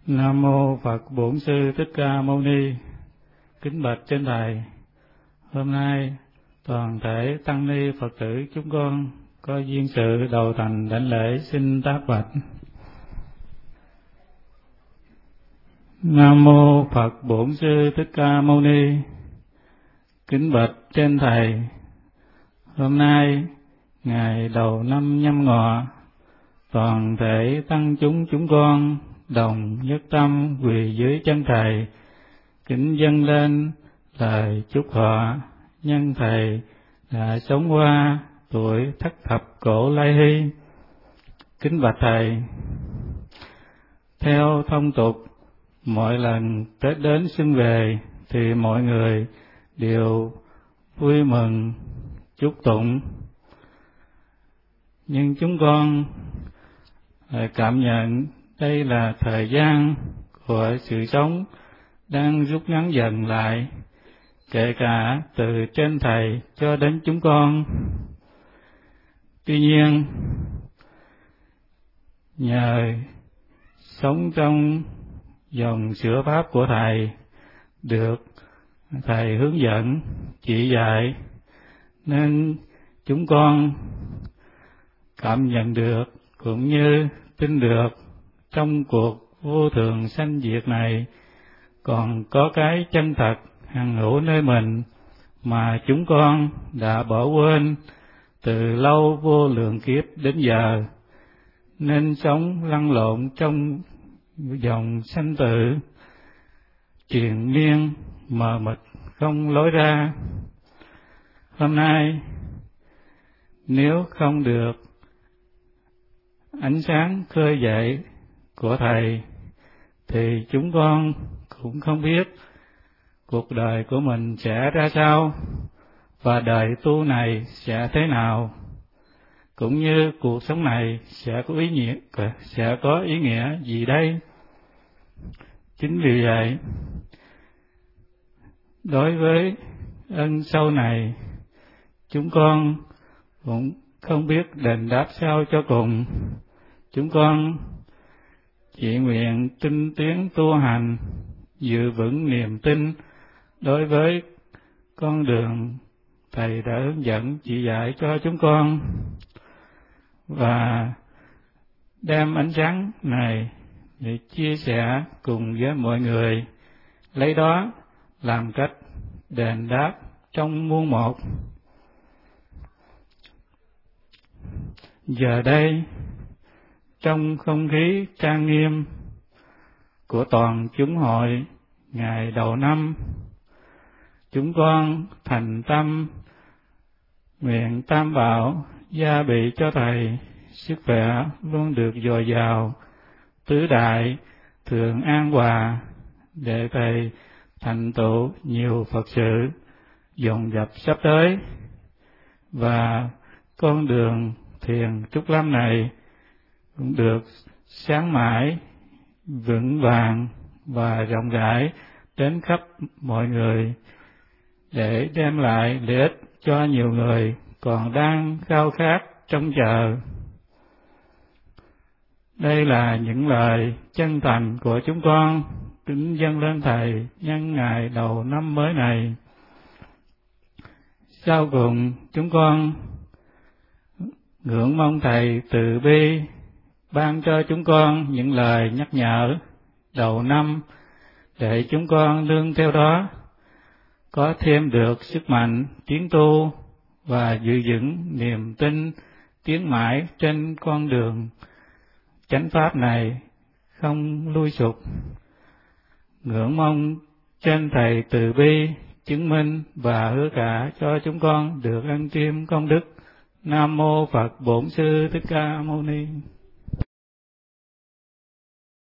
Nam mô Phật Bổn Sư Thích Ca Mâu Ni. Kính bạch trên thầy, hôm nay toàn thể tăng ni Phật tử chúng con có duyên sự đầu thành đảnh lễ xin tác bạch. Nam mô Phật Bổn Sư Thích Ca Mâu Ni. Kính bạch trên thầy, hôm nay ngày đầu năm Nhâm Ngọ, toàn thể tăng chúng con đồng nhất tâm quỳ dưới chân thầy, kính dâng lên lời chúc họ nhân thầy đã sống qua tuổi thất thập cổ lai hy. Kính bạch thầy, theo thông tục, mỗi lần Tết đến xuân về thì mọi người đều vui mừng chúc tụng, nhưng chúng con cảm nhận đây là thời gian của sự sống đang rút ngắn dần lại, kể cả từ trên thầy cho đến chúng con. Tuy nhiên, nhờ sống trong dòng sửa pháp của thầy, được thầy hướng dẫn, chỉ dạy, nên chúng con cảm nhận được cũng như tin được trong cuộc vô thường sanh diệt này còn có cái chân thật hằng hữu nơi mình mà chúng con đã bỏ quên từ lâu vô lượng kiếp đến giờ, nên sống lăn lộn trong dòng sanh tử triền miên mờ mịt không lối ra. Hôm nay nếu không được ánh sáng khơi dậy của thầy thì chúng con cũng không biết cuộc đời của mình sẽ ra sao và đời tu này sẽ thế nào, cũng như cuộc sống này sẽ có ý nghĩa gì đây. Chính vì vậy, đối với ân sâu này, chúng con cũng không biết đền đáp sao cho cùng. Chúng con chỉ nguyện tinh tiến tu hành, giữ vững niềm tin đối với con đường thầy đã hướng dẫn chỉ dạy cho chúng con, và đem ánh sáng này để chia sẻ cùng với mọi người, lấy đó làm cách đền đáp trong muôn một. Giờ đây, trong không khí trang nghiêm của toàn chúng hội ngày đầu năm, chúng con thành tâm nguyện tam bảo gia bị cho thầy sức khỏe luôn được dồi dào, tứ đại thường an hòa, để thầy thành tựu nhiều Phật sự dồn dập sắp tới, và con đường thiền trúc lâm này cũng được sáng mãi, vững vàng và rộng rãi đến khắp mọi người, để đem lại lợi ích cho nhiều người còn đang khao khát trông chờ. Đây là những lời chân thành của chúng con kính dâng lên thầy nhân ngày đầu năm mới này. Sau cùng, chúng con ngưỡng mong thầy từ bi ban cho chúng con những lời nhắc nhở đầu năm, để chúng con nương theo đó có thêm được sức mạnh tiến tu và giữ vững niềm tin tiến mãi trên con đường chánh pháp này không lui sụp. Ngưỡng mong trên thầy từ bi chứng minh và hứa cả cho chúng con được ân chiêm công đức. Nam mô Phật Bổn Sư Thích Ca Mâu Ni.